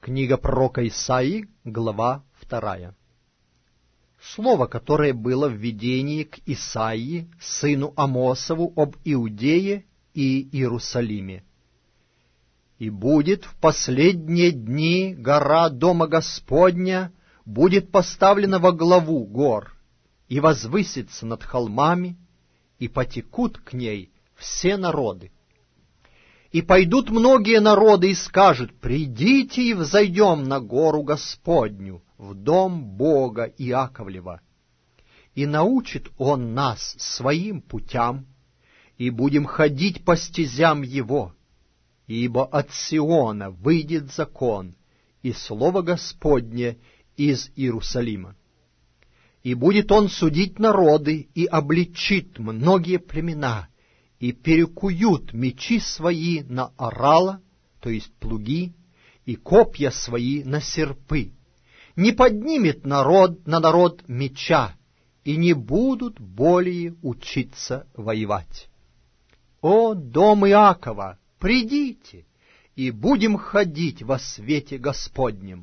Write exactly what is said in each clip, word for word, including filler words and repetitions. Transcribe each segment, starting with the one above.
Книга пророка Исаии, глава вторая. Слово, которое было в видении к Исаии, сыну Амосову, об Иудее и Иерусалиме. «И будет в последние дни гора Дома Господня будет поставлена во главу гор, и возвысится над холмами, и потекут к ней все народы. И пойдут многие народы и скажут: придите и взойдем на гору Господню, в дом Бога Иаковлева. И научит Он нас своим путям, и будем ходить по стезям Его. Ибо от Сиона выйдет закон, и слово Господне из Иерусалима. И будет Он судить народы, и обличит многие племена, и перекуют мечи свои на орала, то есть плуги, и копья свои на серпы. Не поднимет народ на народ меча, и не будут более учиться воевать. О, дом Иакова, придите, и будем ходить во свете Господнем.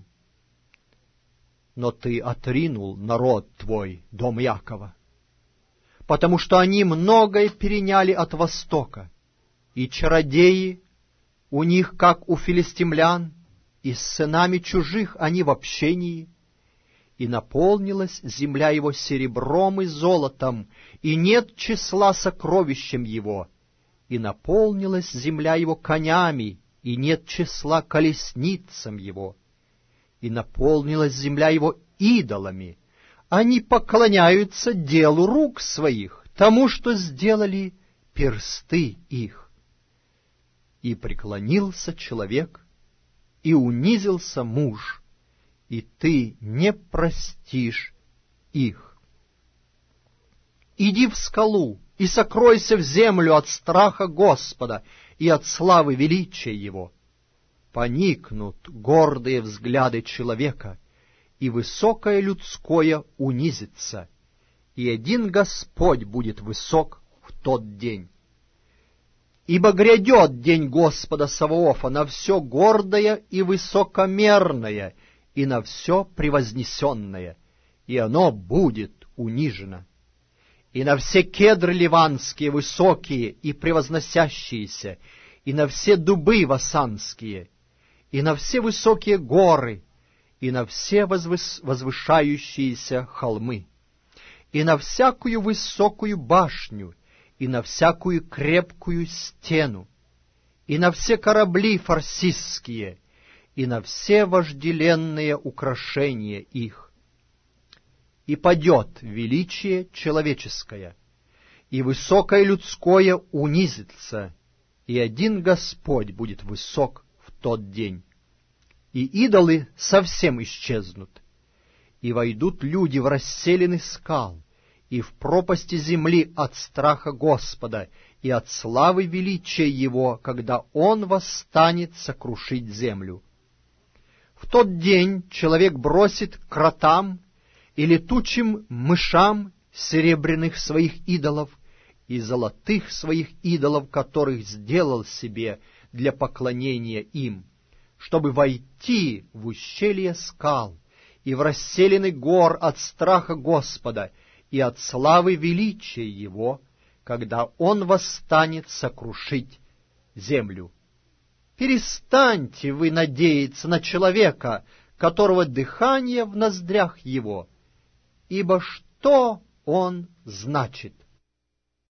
Но ты отринул народ твой, дом Иакова, потому что они многое переняли от Востока, и чародеи у них, как у филистимлян, и с сынами чужих они в общении, и наполнилась земля его серебром и золотом, и нет числа сокровищем его, и наполнилась земля его конями, и нет числа колесницам его, и наполнилась земля его идолами. Они поклоняются делу рук своих, тому, что сделали персты их. И преклонился человек, и унизился муж, и ты не простишь их. Иди в скалу и сокройся в землю от страха Господа и от славы величия Его. Поникнут гордые взгляды человека, и высокое людское унизится, и один Господь будет высок в тот день. Ибо грядет день Господа Саваофа на все гордое и высокомерное, и на все превознесенное, и оно будет унижено. И на все кедры ливанские высокие и превозносящиеся, и на все дубы васанские, и на все высокие горы, и на все возвыс... возвышающиеся холмы, и на всякую высокую башню, и на всякую крепкую стену, и на все корабли фарсистские, и на все вожделенные украшения их. И падет величие человеческое, и высокое людское унизится, и один Господь будет высок в тот день. И идолы совсем исчезнут, и войдут люди в расселины скал, и в пропасти земли от страха Господа и от славы величия Его, когда Он восстанет сокрушить землю. В тот день человек бросит кротам и летучим мышам серебряных своих идолов и золотых своих идолов, которых сделал себе для поклонения им, чтобы войти в ущелье скал и в расселины гор от страха Господа и от славы величия Его, когда Он восстанет сокрушить землю. Перестаньте вы надеяться на человека, которого дыхание в ноздрях его, ибо что он значит?